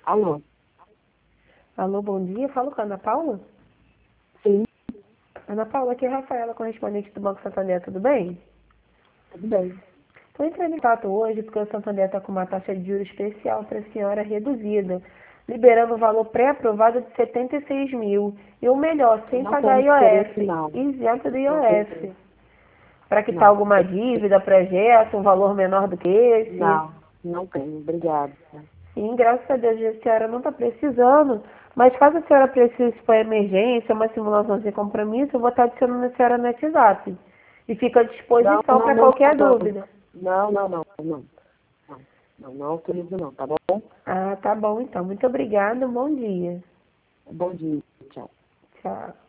Alô? Alô, bom dia. Falo com a Ana Paula? Sim, Ana Paula, aqui é a Rafaela, correspondente do Banco Santander, tudo bem? tudo bem. Estou entrando em contato hoje porque o Santander está com uma taxa de juros especial para a senhora reduzida, liberando o valor pré-aprovado de 76 mil. E o melhor, sem Não pagar tenho interesse, IOF, não. isento do Não tenho IOF. interesse. Para quitar Não. alguma dívida, projeto, um valor menor do que esse. Não tenho. Obrigada. Sim, graças a Deus a senhora não está precisando, mas caso a senhora precise para emergência, uma simulação sem compromisso, eu vou estar adicionando a senhora no WhatsApp. E fica à Não, disposição não, para não, qualquer não. dúvida. Não, não, não, não. Não, não autorizo não, tá bom? Ah, tá bom então. Muito obrigada, um bom dia. Bom dia. Tchau. Tchau.